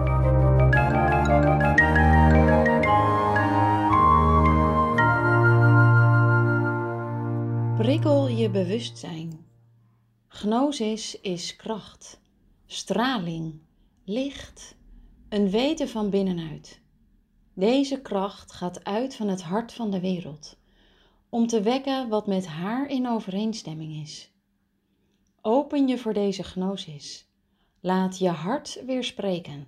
Prikkel je bewustzijn. Gnosis is kracht, straling, licht, een weten van binnenuit. Deze kracht gaat uit van het hart van de wereld, om te wekken wat met haar in overeenstemming is. Open je voor deze gnosis. Laat je hart weer spreken.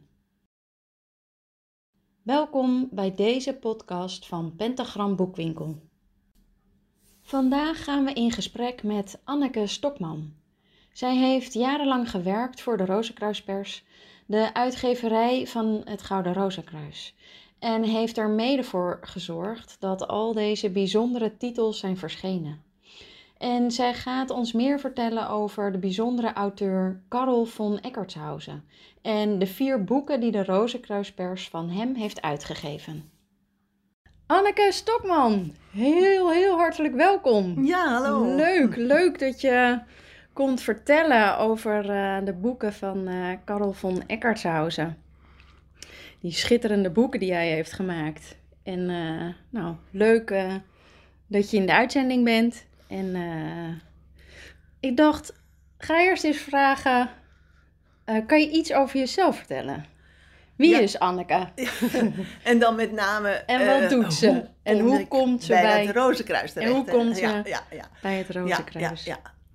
Welkom bij deze podcast van Pentagram Boekwinkel. Vandaag gaan we in gesprek met Anneke Stokman. Zij heeft jarenlang gewerkt voor de Rozenkruispers, de uitgeverij van het Gouden Rozenkruis. En heeft er mede voor gezorgd dat al deze bijzondere titels zijn verschenen. En zij gaat ons meer vertellen over de bijzondere auteur Karel von Eckartshausen en de 4 boeken die de Rozenkruispers van hem heeft uitgegeven. Anneke Stokman, heel hartelijk welkom. Ja, hallo. Leuk dat je komt vertellen over de boeken van Karel von Eckartshausen. Die schitterende boeken die hij heeft gemaakt. En leuk dat je in de uitzending bent. En ik dacht, ga eerst eens vragen, kan je iets over jezelf vertellen? Wie is Anneke? En dan met name... En wat doet ze? Hoe komt ze bij het Rozenkruis terecht? En hoe komt ze bij het Rozenkruis?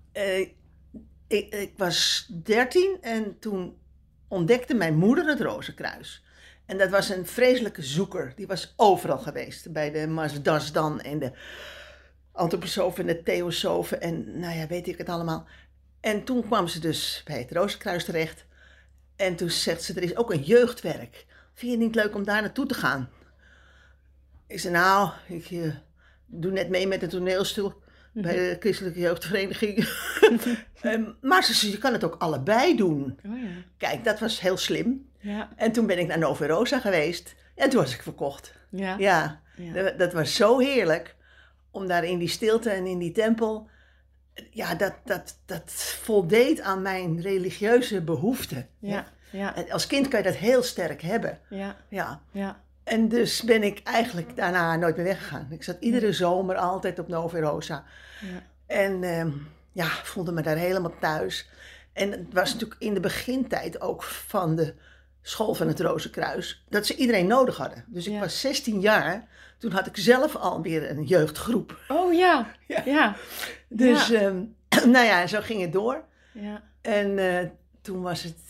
Ik was 13 en toen ontdekte mijn moeder het Rozenkruis. En dat was een vreselijke zoeker. Die was overal geweest. Bij de Marsdasdan en de antroposofen en de theosofen en weet ik het allemaal. En toen kwam ze dus bij het Rozenkruis terecht. En toen zegt ze, er is ook een jeugdwerk. Vind je het niet leuk om daar naartoe te gaan? Ik zei, ik doe net mee met een toneelstuk bij de Christelijke Jeugdvereniging. Maar ze zei, je kan het ook allebei doen. Oh ja. Kijk, dat was heel slim. Ja. En toen ben ik naar Nova Rosa geweest. En toen was ik verkocht. Ja. Dat was zo heerlijk. Om daar in die stilte en in die tempel... Ja, dat voldeed aan mijn religieuze behoeften. Ja. Als kind kan je dat heel sterk hebben. Ja. En dus ben ik eigenlijk daarna nooit meer weggegaan. Ik zat iedere zomer altijd op Nova Rosa. Ja. En voelde me daar helemaal thuis. En het was natuurlijk in de begintijd ook van de school van het Rozenkruis... dat ze iedereen nodig hadden. Dus ik was 16 jaar... Toen had ik zelf alweer een jeugdgroep. Oh ja. Dus, zo ging het door. Ja. En toen was het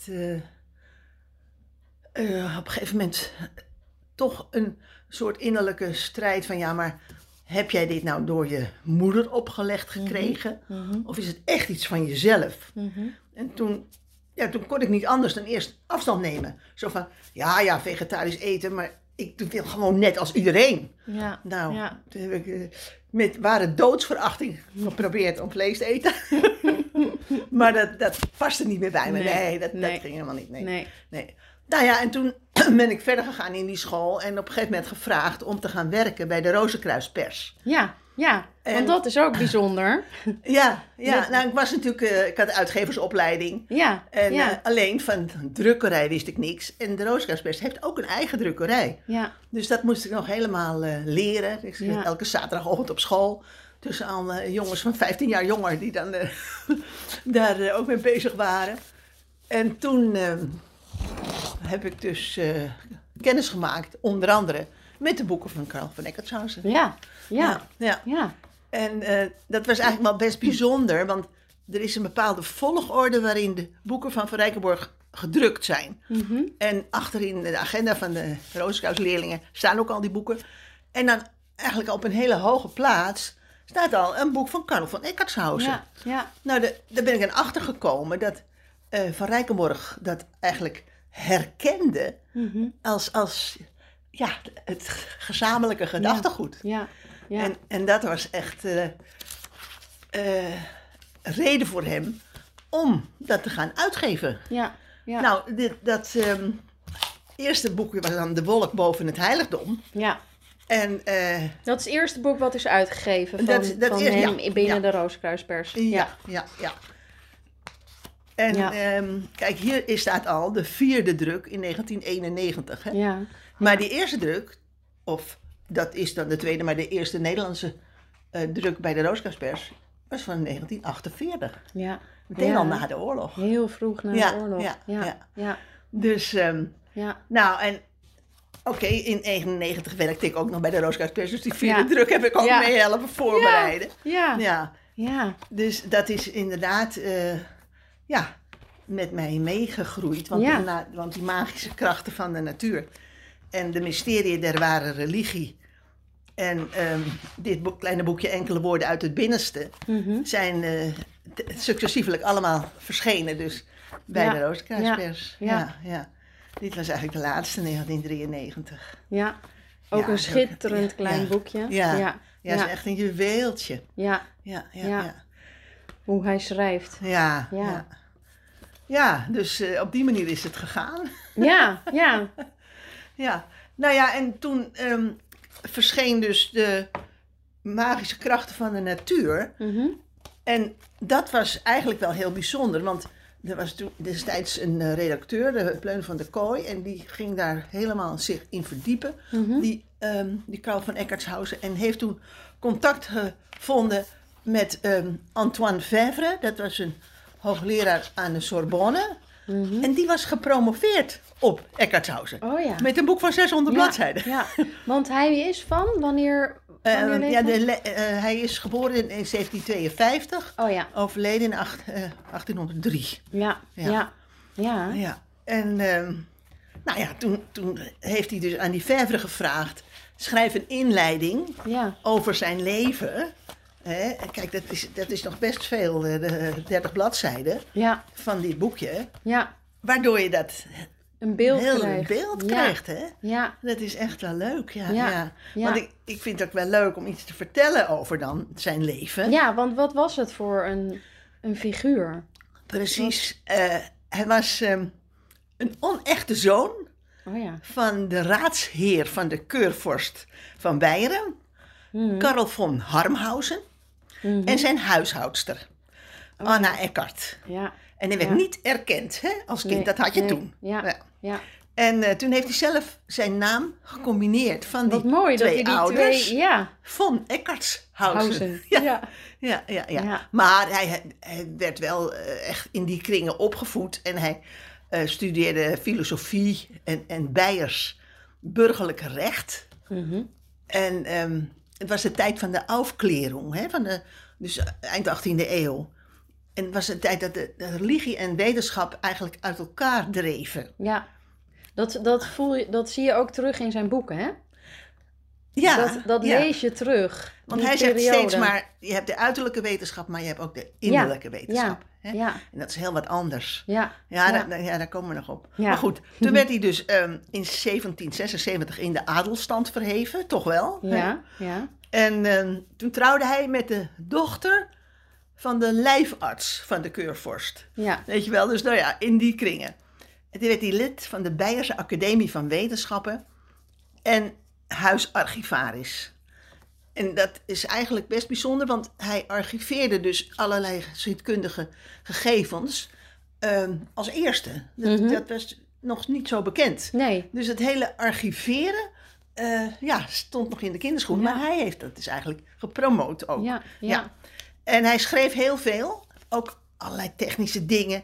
op een gegeven moment toch een soort innerlijke strijd van... maar heb jij dit nou door je moeder opgelegd gekregen? Mm-hmm. Of is het echt iets van jezelf? Mm-hmm. En toen kon ik niet anders dan eerst afstand nemen. Zo van, vegetarisch eten, maar... Ik wil gewoon net als iedereen. Ja. Toen heb ik met ware doodsverachting geprobeerd om vlees te eten. Maar dat paste niet meer bij me. Nee, dat ging helemaal niet. Nee. En toen ben ik verder gegaan in die school. En op een gegeven moment gevraagd om te gaan werken bij de Rozenkruispers. Want dat is ook bijzonder. Ik was natuurlijk, ik had de uitgeversopleiding. Alleen van drukkerij wist ik niks. En de Rozenkruispers heeft ook een eigen drukkerij. Ja. Dus dat moest ik nog helemaal leren. Ik zat elke zaterdagochtend op school. Tussen alle jongens van 15 jaar jonger die dan daar ook mee bezig waren. En toen heb ik dus kennis gemaakt, onder andere... met de boeken van Karel von Eckartshausen. Ja. En dat was eigenlijk wel best bijzonder, want er is een bepaalde volgorde waarin de boeken van Rijkenborgh gedrukt zijn. Mm-hmm. En achterin de agenda van de Rozenkruisleerlingen staan ook al die boeken. En dan eigenlijk op een hele hoge plaats staat al een boek van Karel von Eckartshausen. Ja. Nou, daar ben ik aan achtergekomen dat Van Rijkenborgh dat eigenlijk herkende als het gezamenlijke gedachtegoed. Ja. En dat was echt reden voor hem om dat te gaan uitgeven. Ja. Nou, dat eerste boekje was dan De Wolk boven het Heiligdom. Ja. En, dat is het eerste boek wat is uitgegeven van hem binnen de Rozenkruispers. Ja. En kijk, hier staat al de 4e druk in 1991. Hè? Ja. Maar die eerste druk, of dat is dan de tweede, maar de eerste Nederlandse druk bij de Rooskraaspers was van 1948. Ja. Meteen al na de oorlog. Heel vroeg na de oorlog. Ja. Dus, nou en oké, in 1991 werkte ik ook nog bij de Rooskraaspers, dus die 4e druk heb ik ook mee helpen voorbereiden. Ja. Dus dat is inderdaad, met mij meegegroeid, want die magische krachten van de natuur en de mysterieën der ware religie en dit kleine boekje Enkele woorden uit het binnenste zijn successievelijk allemaal verschenen dus bij de Rooskraaspers. Ja. Dit was eigenlijk de laatste, 1993. Ja, ook een schitterend klein boekje. Ja, het is echt een juweeltje. Ja. Hoe hij schrijft. Ja, dus op die manier is het gegaan. Ja. Ja, nou ja, en toen verscheen dus de magische krachten van de natuur. En dat was eigenlijk wel heel bijzonder, want er was toen destijds een redacteur, de Pleun van der Kooi, en die ging daar helemaal zich in verdiepen, die Karl van Eckartshausen, en heeft toen contact gevonden met Antoine Fèvre, dat was een hoogleraar aan de Sorbonne, en die was gepromoveerd op Eckartshausen. Oh ja. Met een boek van 600 bladzijden. Ja, want hij is van wanneer hij is geboren in 1752, overleden in 1803. Ja. En toen heeft hij dus aan die Fèvre gevraagd, schrijf een inleiding over zijn leven. Kijk, dat is nog best veel, de 30 bladzijden van dit boekje. Ja. Waardoor je dat een beeld krijgt, hè? Ja. Dat is echt wel leuk, ja. Want ik vind het ook wel leuk om iets te vertellen over dan zijn leven. Ja, want wat was het voor een figuur? Precies. Hij was een onechte zoon van de raadsheer van de keurvorst van Beieren, Karel von Harmhausen, en zijn huishoudster, Anna Eckart. Ja. En hij werd niet erkend als kind, dat had je toen. Ja. En toen heeft hij zelf zijn naam gecombineerd van die twee ouders. Von Eckartshausen. Ja. Maar hij werd wel echt in die kringen opgevoed. En hij studeerde filosofie en Beiers burgerlijk recht. En het was de tijd van de Aufklärung, dus eind 18e eeuw. En het was een tijd dat de religie en wetenschap eigenlijk uit elkaar dreven. Ja, dat zie je ook terug in zijn boeken, hè? Ja. Dat lees je terug. Want hij zegt steeds maar, je hebt de uiterlijke wetenschap, maar je hebt ook de innerlijke wetenschap. Hè? Ja. En dat is heel wat anders. Daar komen we nog op. Ja. Maar goed, toen werd hij dus in 1776 in de adelstand verheven, toch wel? Ja. En toen trouwde hij met de dochter van de lijfarts van de keurvorst. Ja. Weet je wel, dus in die kringen. En toen werd hij lid van de Beierse Academie van Wetenschappen en huisarchivaris. En dat is eigenlijk best bijzonder, want hij archiveerde dus allerlei geschiedkundige gegevens als eerste. Dat was nog niet zo bekend. Nee. Dus het hele archiveren stond nog in de kinderschoen, maar hij heeft dat dus eigenlijk gepromoot ook. Ja. En hij schreef heel veel, ook allerlei technische dingen.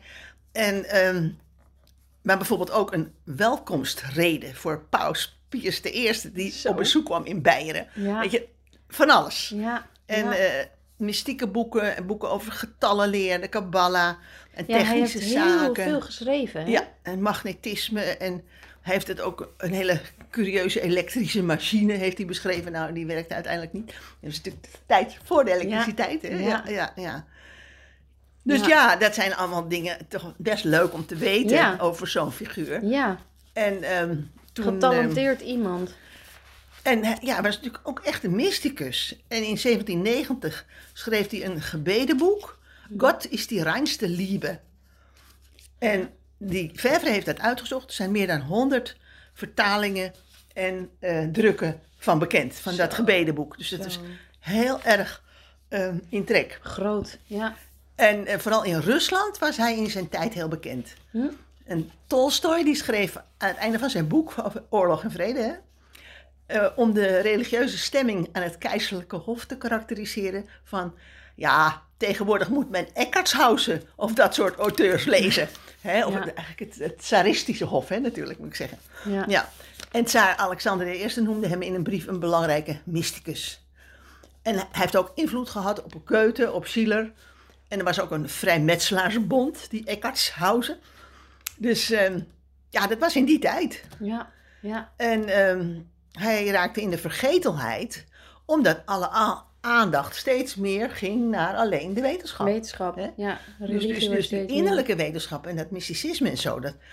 Maar bijvoorbeeld ook een welkomstrede voor paus Pius I, die op bezoek kwam in Beieren. Ja. Weet je, van alles. Ja. En mystieke boeken en boeken over getallenleer, de kabbala en technische zaken. Hij heeft heel veel geschreven. Hè? Ja, en magnetisme. En hij heeft het ook een hele curieuze elektrische machine heeft hij beschreven. Nou, die werkte uiteindelijk niet. Dat is natuurlijk de tijd voor de elektriciteit. Ja. Dus dat zijn allemaal dingen toch best leuk om te weten over zo'n figuur. Ja. En toen, getalenteerd iemand. En hij was natuurlijk ook echt een mysticus. En in 1790 schreef hij een gebedenboek. God is die reinste Liebe. En die Fèvre heeft dat uitgezocht. Er zijn meer dan 100 vertalingen en drukken van bekend. Van dat gebedenboek. Dus dat is heel erg in trek. Groot, ja. En vooral in Rusland was hij in zijn tijd heel bekend. En Tolstoj die schreef aan het einde van zijn boek over Oorlog en Vrede... om de religieuze stemming aan het keizerlijke hof te karakteriseren van... ja, tegenwoordig moet men Eckartshausen of dat soort auteurs lezen. Of eigenlijk het tsaristische hof, natuurlijk moet ik zeggen. Ja. En tsaar Alexander I noemde hem in een brief een belangrijke mysticus. En hij heeft ook invloed gehad op Goethe, op Schiller. En er was ook een vrijmetselaarsbond, die Eckartshausen. Dus dat was in die tijd. Ja. En hij raakte in de vergetelheid, omdat alle aandacht steeds meer ging naar alleen de wetenschap. Wetenschap, ja. Dus die innerlijke wetenschap en dat mysticisme en zo, dat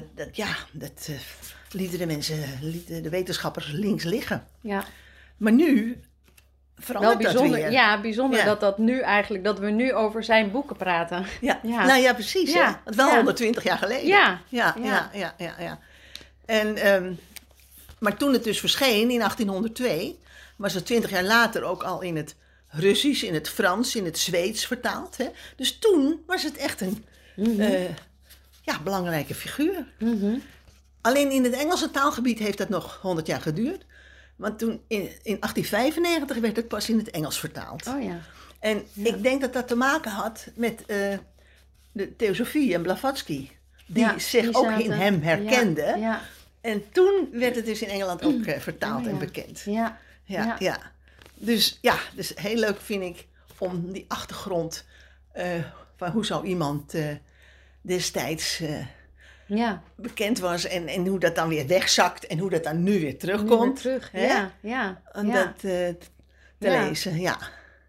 lieten de wetenschappers links liggen. Ja. Maar nu verandert dat weer. Ja, bijzonder dat nu eigenlijk, dat we nu over zijn boeken praten. Ja. Nou ja, precies. Ja. Hè? Want wel 120 jaar geleden. Ja. En, maar toen het dus verscheen in 1802, was het 20 jaar later ook al in het Russisch, in het Frans, in het Zweeds vertaald. Hè? Dus toen was het echt een belangrijke figuur. Alleen in het Engelse taalgebied heeft dat nog 100 jaar geduurd. Want toen in 1895 werd het pas in het Engels vertaald. Oh ja. En ik denk dat dat te maken had met de Theosofie en Blavatsky. Die zich ook in hem herkenden. Ja. En toen werd het dus in Engeland ook vertaald en bekend. Ja. Dus heel leuk vind ik om die achtergrond van hoe zo iemand destijds bekend was en hoe dat dan weer wegzakt en hoe dat dan nu weer terugkomt. Om dat te lezen, ja.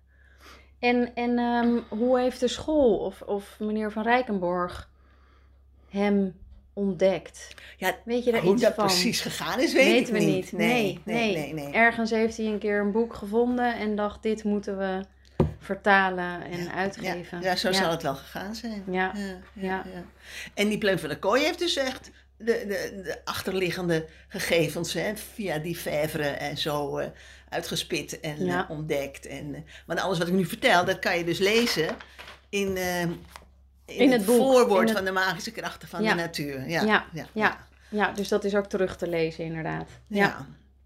En hoe heeft de school of meneer Van Rijkenborg hem ontdekt? Ja, weet je daar hoe iets dat van? Precies gegaan is, weten we niet. Nee. Ergens heeft hij een keer een boek gevonden en dacht, dit moeten we vertalen en uitgeven. Ja, zo zal het wel gegaan zijn. Ja. En die Pleun van der Kooi heeft dus echt de achterliggende gegevens via die Fèvre en zo uitgespit en ontdekt. Want alles wat ik nu vertel, dat kan je dus lezen in het boek, voorwoord van de magische krachten van de natuur. Ja, dus dat is ook terug te lezen inderdaad. Ja.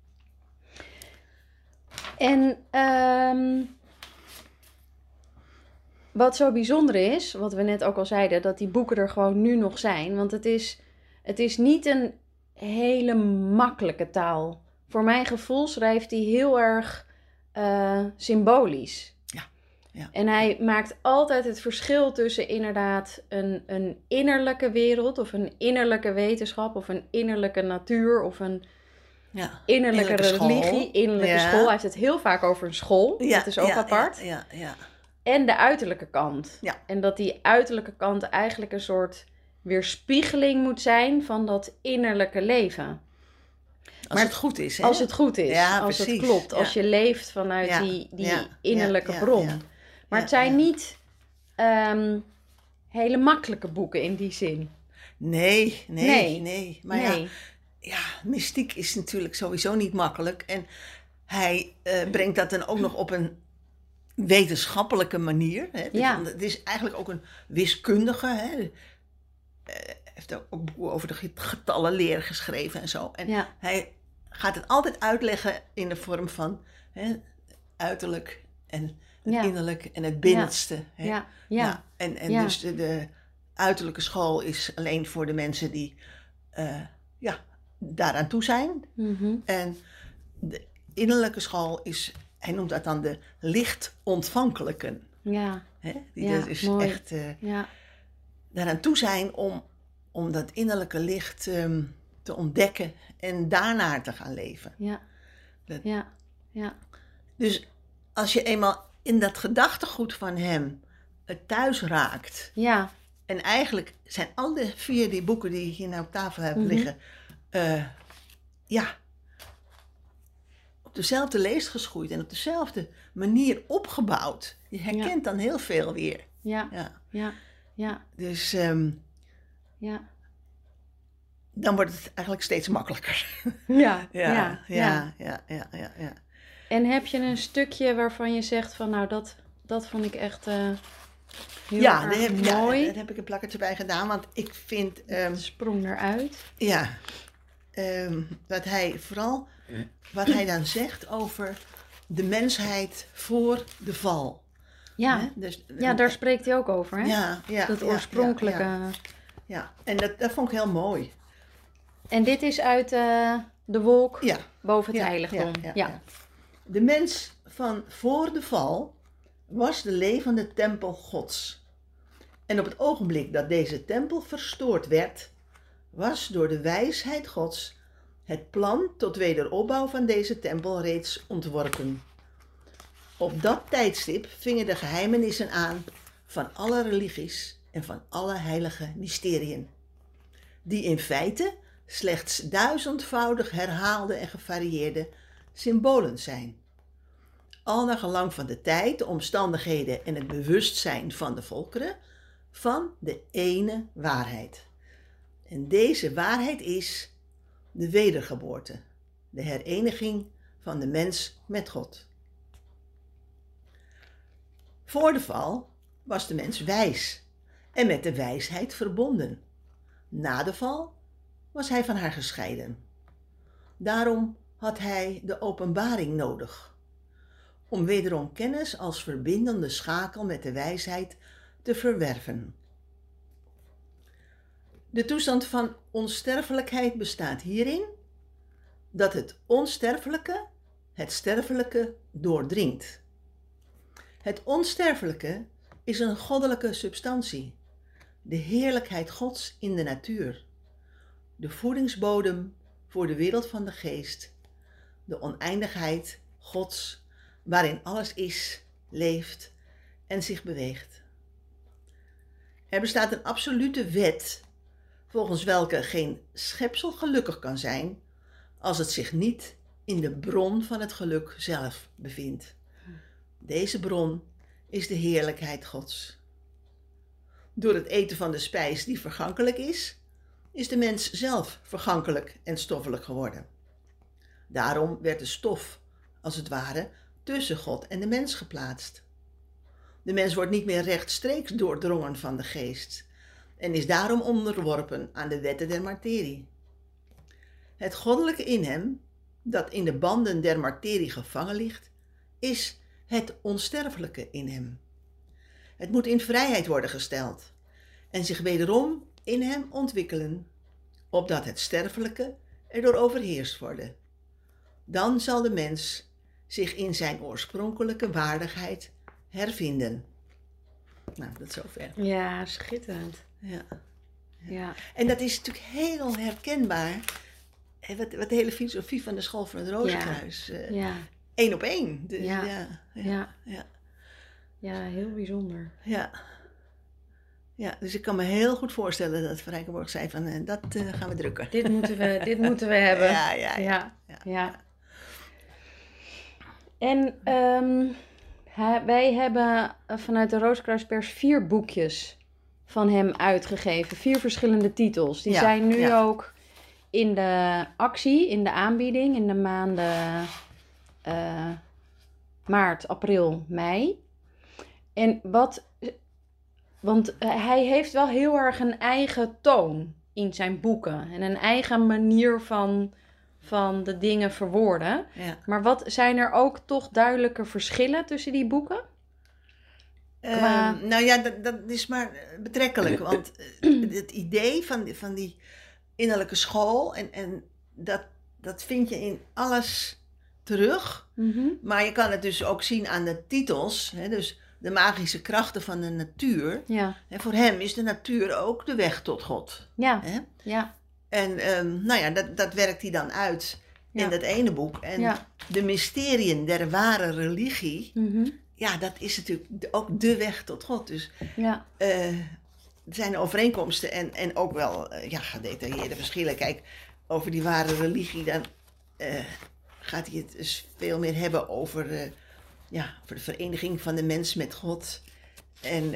En wat zo bijzonder is, wat we net ook al zeiden, dat die boeken er gewoon nu nog zijn. Want het is niet een hele makkelijke taal. Voor mijn gevoel schrijft hij heel erg symbolisch. Ja. En hij maakt altijd het verschil tussen inderdaad een innerlijke wereld of een innerlijke wetenschap of een innerlijke natuur of een innerlijke religie, innerlijke school. Hij heeft het heel vaak over een school, dat is ook apart. Ja. En de uiterlijke kant. Ja. En dat die uiterlijke kant eigenlijk een soort weerspiegeling moet zijn van dat innerlijke leven. Als het goed is. Hè? Als het goed is, als precies. Het klopt. Als je leeft vanuit die innerlijke bron. Maar het zijn niet hele makkelijke boeken in die zin. Nee. Maar mystiek is natuurlijk sowieso niet makkelijk. En hij brengt dat dan ook nog op een wetenschappelijke manier. Hè? Het is eigenlijk ook een wiskundige. Hè? Heeft ook boeken over de getallenleer geschreven en zo. En hij gaat het altijd uitleggen in de vorm van uiterlijk en het innerlijk en het binnenste. Dus de uiterlijke school is alleen voor de mensen die daaraan toe zijn. Mm-hmm. En de innerlijke school is, hij noemt dat dan de lichtontvankelijken. Die dat is mooi. Echt daaraan toe zijn om dat innerlijke licht te ontdekken en daarnaar te gaan leven. Dus als je eenmaal in dat gedachtegoed van hem thuis raakt. En eigenlijk zijn al de 4 die boeken die ik hier nou op tafel heb liggen. Op dezelfde leest geschoeid en op dezelfde manier opgebouwd. Je herkent dan heel veel weer. Dus dan wordt het eigenlijk steeds makkelijker. Ja. Ja. En heb je een stukje waarvan je zegt van nou dat vond ik echt Heel erg mooi. Ja, daar heb ik een plakkertje bij gedaan, want ik vind... sprong eruit. Ja, wat hij dan zegt over de mensheid voor de val. Ja, dus, daar spreekt hij ook over, hè? Ja. Dat oorspronkelijke... Ja, en dat vond ik heel mooi. En dit is uit de wolk boven het heiligdom. Ja. De mens van voor de val was de levende tempel Gods. En op het ogenblik dat deze tempel verstoord werd, was door de wijsheid Gods het plan tot wederopbouw van deze tempel reeds ontworpen. Op dat tijdstip vingen de geheimenissen aan van alle religies en van alle heilige mysteriën, die in feite slechts duizendvoudig herhaalde en gevarieerde symbolen zijn. Al naar gelang van de tijd, de omstandigheden en het bewustzijn van de volkeren van de ene waarheid. En deze waarheid is de wedergeboorte, de hereniging van de mens met God. Voor de val was de mens wijs en met de wijsheid verbonden. Na de val was hij van haar gescheiden. Daarom had hij de openbaring nodig, om wederom kennis als verbindende schakel met de wijsheid te verwerven. De toestand van onsterfelijkheid bestaat hierin dat het onsterfelijke het sterfelijke doordringt. Het onsterfelijke is een goddelijke substantie, de heerlijkheid Gods in de natuur, de voedingsbodem voor de wereld van de geest, de oneindigheid Gods waarin alles is, leeft en zich beweegt. Er bestaat een absolute wet volgens welke geen schepsel gelukkig kan zijn als het zich niet in de bron van het geluk zelf bevindt. Deze bron is de heerlijkheid Gods. Door het eten van de spijs die vergankelijk is de mens zelf vergankelijk en stoffelijk geworden. Daarom werd de stof, als het ware, tussen God en de mens geplaatst. De mens wordt niet meer rechtstreeks doordrongen van de geest en is daarom onderworpen aan de wetten der materie. Het goddelijke in hem, dat in de banden der materie gevangen ligt, is het onsterfelijke in hem. Het moet in vrijheid worden gesteld en zich wederom in hem ontwikkelen, opdat het sterfelijke erdoor overheerst worden. Dan zal de mens zich in zijn oorspronkelijke waardigheid hervinden. Nou, dat is zover. Ja, schitterend. Ja. En dat is natuurlijk heel herkenbaar, wat de hele filosofie van de school van het Rozenkruis. Eén op één. Dus, ja, heel bijzonder. Ja, dus ik kan me heel goed voorstellen dat Van Rijkenborgh zei van dat gaan we drukken. Dit moeten we hebben. Ja. En wij hebben vanuit de Rozenkruispers 4 boekjes van hem uitgegeven. 4 verschillende titels. Die zijn nu ook in de actie, in de aanbieding, in de maanden maart, april, mei. En want hij heeft wel heel erg een eigen toon in zijn boeken. En een eigen manier van de dingen verwoorden. Ja. Maar wat zijn er ook toch duidelijke verschillen tussen die boeken? Nou ja, dat is maar betrekkelijk. Want het idee van die innerlijke school, en dat vind je in alles terug. Mm-hmm. Maar je kan het dus ook zien aan de titels. Hè, dus de magische krachten van de natuur. Ja. En voor hem is de natuur ook de weg tot God. Ja. Hè? Ja. En dat werkt hij dan uit in dat ene boek. En de mysteriën der ware religie, dat is natuurlijk ook de weg tot God. Dus er zijn overeenkomsten en ook wel gedetailleerde verschillen. Kijk, over die ware religie, dan gaat hij het dus veel meer hebben over de vereniging van de mens met God. En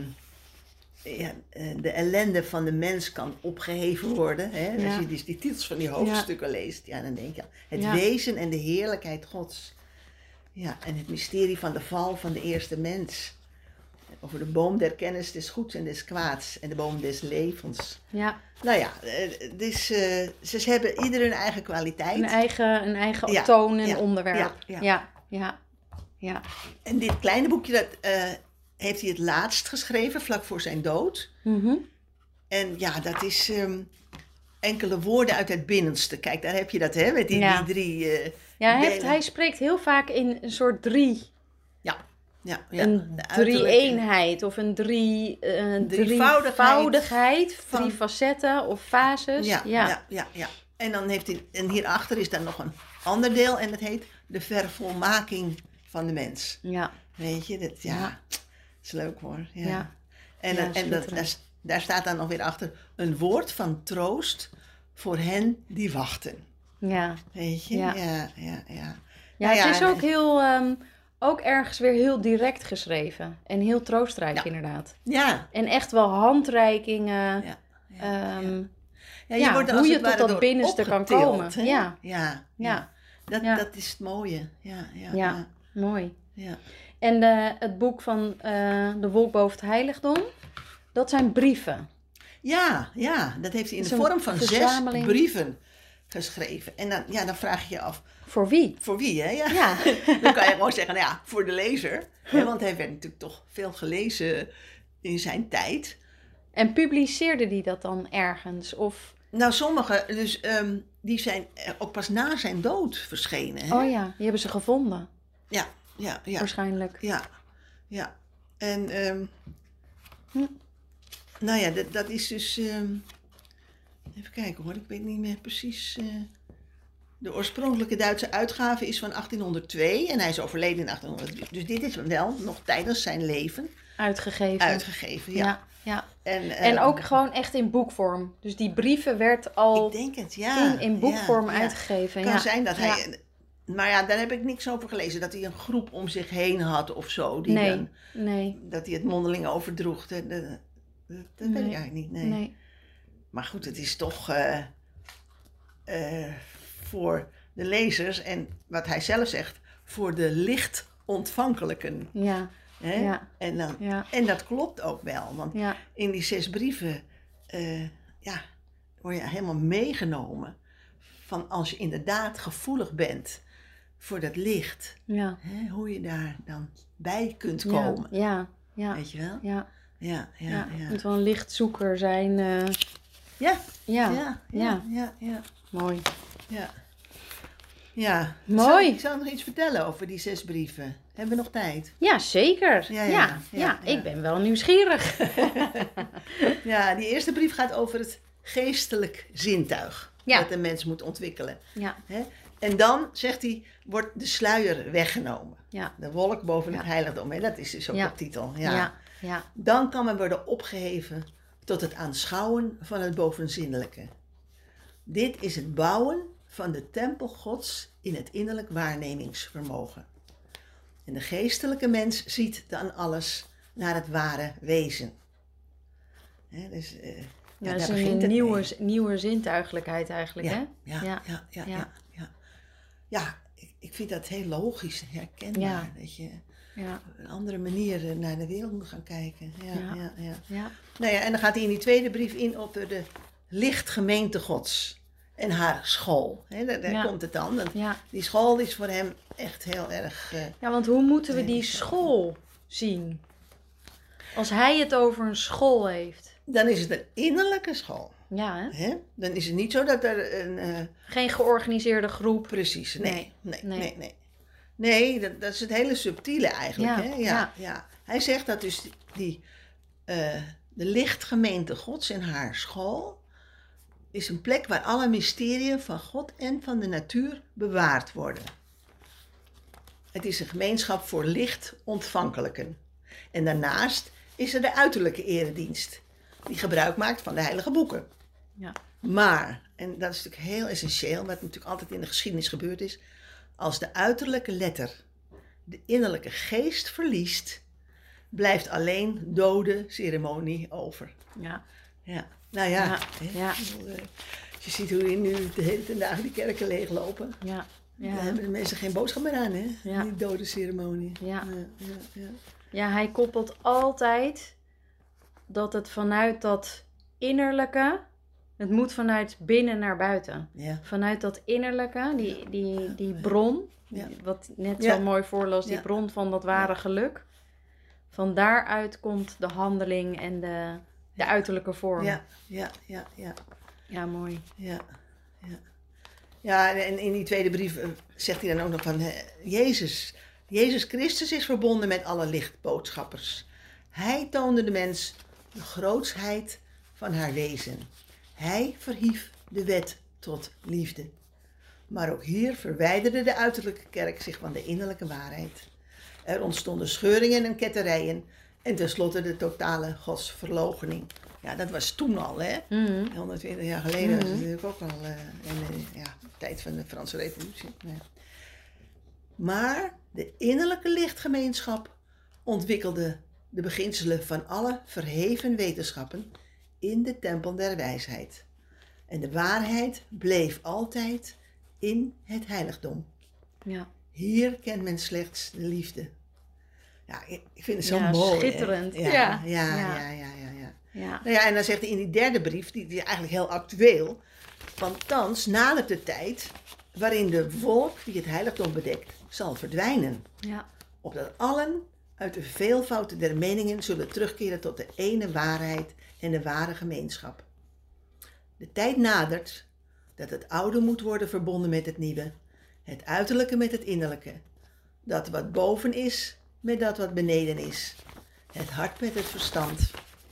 de ellende van de mens kan opgeheven worden. Hè? Als je dus die titels van die hoofdstukken leest, dan denk je het wezen en de heerlijkheid Gods. Ja, en het mysterie van de val van de eerste mens. Over de boom der kennis des goeds en des kwaads en de boom des levens. Ja. Nou ja, dus, ze hebben ieder hun eigen kwaliteit. Een eigen toon en onderwerp. Ja. En dit kleine boekje, dat heeft hij het laatst geschreven, vlak voor zijn dood. Mm-hmm. En ja, dat is enkele woorden uit het binnenste. Kijk, daar heb je dat, hè, met die drie... hij spreekt heel vaak in een soort drie... Ja, een drie-eenheid of een drievoudigheid, drie facetten of fases. Ja. En dan en hierachter is dan nog een ander deel en dat heet de vervolmaking van de mens. Ja. Weet je, dat is leuk hoor. Ja. En daar staat dan nog weer achter een woord van troost voor hen die wachten. Ja. Weet je? Ja, het is ook heel... Ook ergens weer heel direct geschreven. En heel troostrijk inderdaad. Ja. En echt wel handreikingen. Hoe je tot dat binnenste kan komen. Dat is het mooie. Ja. Mooi. Ja. En het boek van De Wolk boven het Heiligdom. Dat zijn brieven. Ja. Dat heeft hij in de vorm van 6 brieven geschreven. En dan vraag je je af... Voor wie? Voor wie, hè? Ja. Dan kan je gewoon zeggen, voor de lezer. Hè? Want hij werd natuurlijk toch veel gelezen in zijn tijd. En publiceerde die dat dan ergens? Of... Nou, sommige, dus die zijn ook pas na zijn dood verschenen. Hè? Oh ja, die hebben ze gevonden. Ja. Waarschijnlijk. Ja. En, nou ja, dat is dus... even kijken hoor, ik weet niet meer precies... De oorspronkelijke Duitse uitgave is van 1802 en hij is overleden in 1803. Dus dit is wel nog tijdens zijn leven uitgegeven. Ja. En ook gewoon echt in boekvorm. Dus die brieven werd al ik denk het, toen in boekvorm uitgegeven. Kan zijn dat hij... Maar daar heb ik niks over gelezen. Dat hij een groep om zich heen had of zo. Die dat hij het mondeling overdroeg. Dat weet ik eigenlijk niet. Nee. Maar goed, het is toch... voor de lezers en wat hij zelf zegt, voor de lichtontvankelijken. Ja. En dat klopt ook wel, want in die 6 brieven word je helemaal meegenomen van als je inderdaad gevoelig bent voor dat licht, hoe je daar dan bij kunt komen. Ja. Weet je wel? Ja. Je moet wel een lichtzoeker zijn. Ja. Mooi. Ja. Mooi. Ik zou nog iets vertellen over die 6 brieven. Hebben we nog tijd? Ja, zeker. Ja, ik ben wel nieuwsgierig. Ja, die eerste brief gaat over het geestelijk zintuig. Dat een mens moet ontwikkelen. Ja. En dan, zegt hij, wordt de sluier weggenomen. Ja. De wolk boven het heiligdom. Dat is dus ook de titel. Ja. Dan kan men worden opgeheven tot het aanschouwen van het bovenzinnelijke. Dit is het bouwen van de tempel Gods in het innerlijk waarnemingsvermogen. En de geestelijke mens ziet dan alles naar het ware wezen. Dus, dat is een nieuwe zintuigelijkheid eigenlijk, hè? Ja, ik vind dat heel logisch en herkenbaar. Dat je op een andere manier naar de wereld moet gaan kijken. Nou ja, en dan gaat hij in die tweede brief in op de lichtgemeente Gods. En haar school. Daar komt het dan. Die school is voor hem echt heel erg... want hoe moeten we die school zien? Als hij het over een school heeft. Dan is het een innerlijke school. Ja, hè? Dan is het niet zo dat er een... Geen georganiseerde groep. Precies, nee. Nee, dat is het hele subtiele eigenlijk. Ja. Hij zegt dat dus de lichtgemeente Gods en haar school... is een plek waar alle mysterieën van God en van de natuur bewaard worden. Het is een gemeenschap voor lichtontvankelijken. En daarnaast is er de uiterlijke eredienst, die gebruik maakt van de heilige boeken. Ja. Maar, en dat is natuurlijk heel essentieel, wat natuurlijk altijd in de geschiedenis gebeurd is, als de uiterlijke letter de innerlijke geest verliest, blijft alleen dode ceremonie over. Ja. Nou ja. Als je ziet hoe je nu de hele dagen die kerken leeglopen. Dan hebben de mensen geen boodschap meer aan, hè? Die dode ceremonie. Ja, hij koppelt altijd dat het vanuit dat innerlijke, het moet vanuit binnen naar buiten. Ja. Vanuit dat innerlijke, die bron, wat net zo mooi voorlas, die bron van dat ware geluk. Van daaruit komt de handeling en de uiterlijke vorm. Ja. Ja, mooi. Ja, en in die tweede brief zegt hij dan ook nog van Jezus Christus is verbonden met alle lichtboodschappers. Hij toonde de mens de grootsheid van haar wezen. Hij verhief de wet tot liefde. Maar ook hier verwijderde de uiterlijke kerk zich van de innerlijke waarheid. Er ontstonden scheuringen en ketterijen en tenslotte de totale godsverloochening. Ja, dat was toen al, hè. 120 jaar geleden was het natuurlijk ook al in de tijd van de Franse Revolutie. Ja. Maar de innerlijke lichtgemeenschap ontwikkelde de beginselen van alle verheven wetenschappen in de tempel der wijsheid. En de waarheid bleef altijd in het heiligdom. Ja. Hier kent men slechts de liefde. Ja, ik vind het zo mooi. Schitterend. Ja. Nou ja, en dan zegt hij in die derde brief, die is eigenlijk heel actueel. Want thans nadert de tijd waarin de wolk die het heiligdom bedekt zal verdwijnen. Ja. Opdat allen uit de veelvoud der meningen zullen terugkeren tot de ene waarheid en de ware gemeenschap. De tijd nadert dat het oude moet worden verbonden met het nieuwe, het uiterlijke met het innerlijke, dat wat boven is met dat wat beneden is, het hart met het verstand,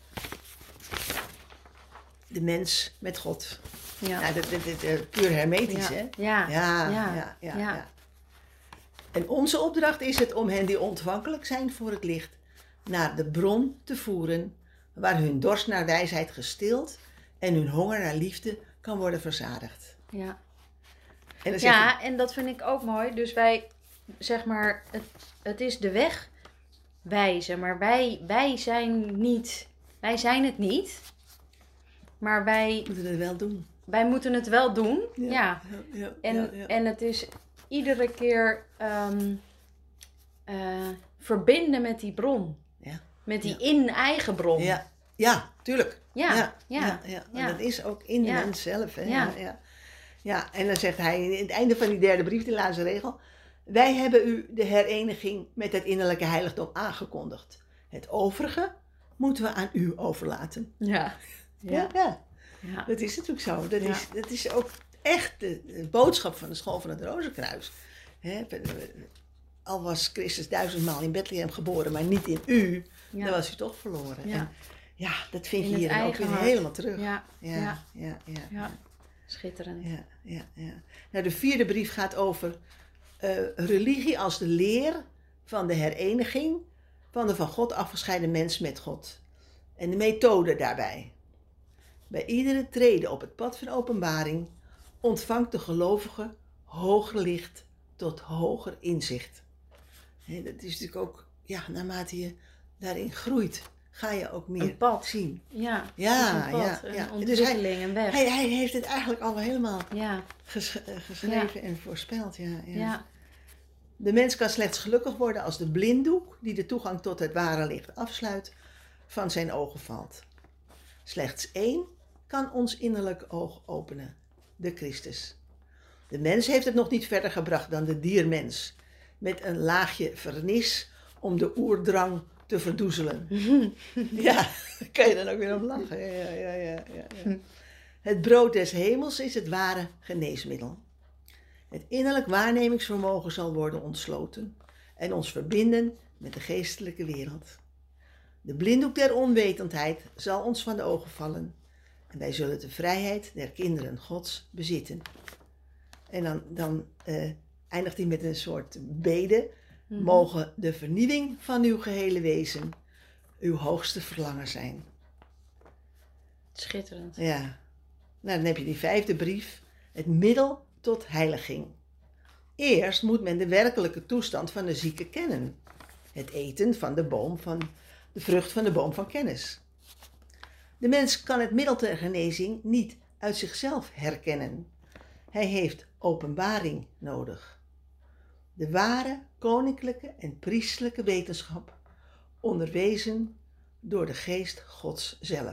de mens met God. Ja, dat puur hermetisch, hè? Ja. En onze opdracht is het om hen die ontvankelijk zijn voor het licht naar de bron te voeren, waar hun dorst naar wijsheid gestild en hun honger naar liefde kan worden verzadigd. Ja, en dat vind ik ook mooi. Dus wij, zeg maar, het is de weg wijzen, maar wij zijn het niet. Maar wij moeten het wel doen. Wij moeten het wel doen, En het is iedere keer verbinden met die bron. Ja. Met die in-eigen bron. Ja, tuurlijk. Ja. En dat is ook in de mens zelf. Hè? Ja, en dan zegt hij in het einde van die derde brief, die laatste regel: wij hebben u de hereniging met het innerlijke heiligdom aangekondigd. Het overige moeten we aan u overlaten. Ja. Dat is natuurlijk zo. Dat is ook echt de boodschap van de school van het Rozenkruis. Al was Christus 1000-maal in Bethlehem geboren, maar niet in u, dan was hij toch verloren. Ja, en dat vind je hier dan ook weer helemaal terug. Ja. Schitterend. Ja. Nou, de vierde brief gaat over religie als de leer van de hereniging van de van God afgescheiden mens met God. En de methode daarbij. Bij iedere trede op het pad van openbaring ontvangt de gelovige hoger licht tot hoger inzicht. En dat is natuurlijk ook, naarmate je daarin groeit, ga je ook meer zien. Een ontwikkeling, dus een weg. Hij heeft het eigenlijk al helemaal geschreven en voorspeld. Ja. De mens kan slechts gelukkig worden als de blinddoek die de toegang tot het ware licht afsluit van zijn ogen valt. Slechts één kan ons innerlijk oog openen, de Christus. De mens heeft het nog niet verder gebracht dan de diermens, met een laagje vernis om de oerdrang te verdoezelen. Ja, kan je dan ook weer op lachen. Ja. Het brood des hemels is het ware geneesmiddel. Het innerlijk waarnemingsvermogen zal worden ontsloten en ons verbinden met de geestelijke wereld. De blinddoek der onwetendheid zal ons van de ogen vallen en wij zullen de vrijheid der kinderen Gods bezitten. En dan eindigt hij met een soort bede. Mogen de vernieuwing van uw gehele wezen uw hoogste verlangen zijn. Schitterend. Ja. Nou, dan heb je die vijfde brief. Het middel tot heiliging. Eerst moet men de werkelijke toestand van de zieke kennen. Het eten van de vrucht van de boom van kennis. De mens kan het middel ter genezing niet uit zichzelf herkennen. Hij heeft openbaring nodig. De ware koninklijke en priestelijke wetenschap onderwezen door de geest Gods zelf.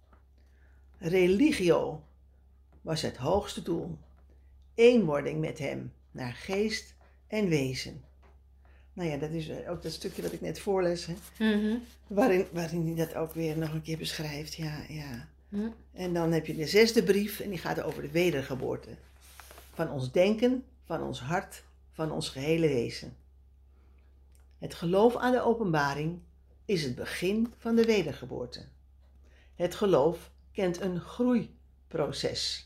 Religio was het hoogste doel. Eenwording met hem, naar geest en wezen. Nou ja, dat is ook dat stukje wat ik net voorles, hè? Mm-hmm. waarin hij dat ook weer nog een keer beschrijft. Ja. Mm. En dan heb je de 6e brief en die gaat over de wedergeboorte. Van ons denken, van ons hart, van ons gehele wezen. Het geloof aan de openbaring is het begin van de wedergeboorte. Het geloof kent een groeiproces.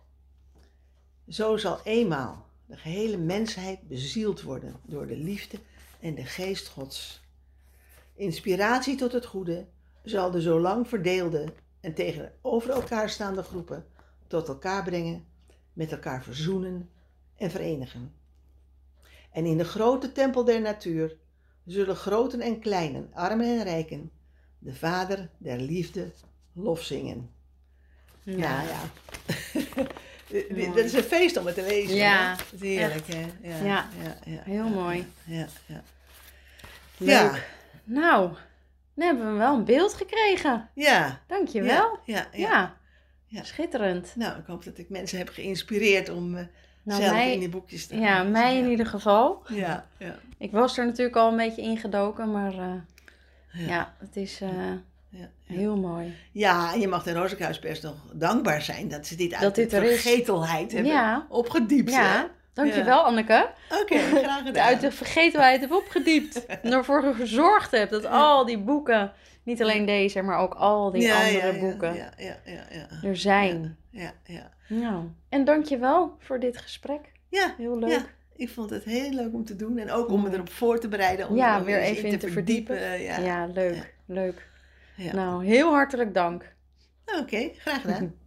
Zo zal eenmaal de gehele mensheid bezield worden door de liefde en de geest Gods. Inspiratie tot het goede zal de zo lang verdeelde en tegenover elkaar staande groepen tot elkaar brengen, met elkaar verzoenen en verenigen. En in de grote tempel der natuur zullen groten en kleinen, armen en rijken, de Vader der liefde lof zingen. Ja. Dat is een feest om het te lezen. Ja. Dat is heerlijk, hè? Ja. Heel mooi. Ja. Leuk. Ja. Nou, dan hebben we wel een beeld gekregen. Ja. Dankjewel. Ja. Schitterend. Nou, ik hoop dat ik mensen heb geïnspireerd om zelf in die boekjes te gaan. Ja, mij in ieder geval. Ja. Ik was er natuurlijk al een beetje ingedoken, maar het is heel mooi. Ja, en je mag de Rozenkruispers nog dankbaar zijn dat ze dit uit de vergetelheid hebben opgediept. Ja, dankjewel Anneke. Oké, graag gedaan. Uit de vergetelheid heb opgediept. En ervoor gezorgd heb dat al die boeken, niet alleen deze, maar ook al die andere boeken er zijn. Ja. Nou, en dankjewel voor dit gesprek. Ja, heel leuk. Ja. Ik vond het heel leuk om te doen en ook om me erop voor te bereiden. Om er weer even in te verdiepen. Ja, leuk. Ja. Nou, heel hartelijk dank. Oké, graag gedaan.